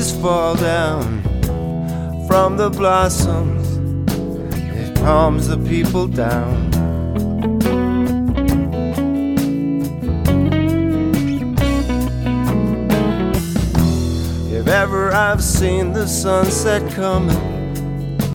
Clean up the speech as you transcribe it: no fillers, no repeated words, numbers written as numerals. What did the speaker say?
leaves fall down from the blossoms, it calms the people down. If ever I've seen the sunset coming,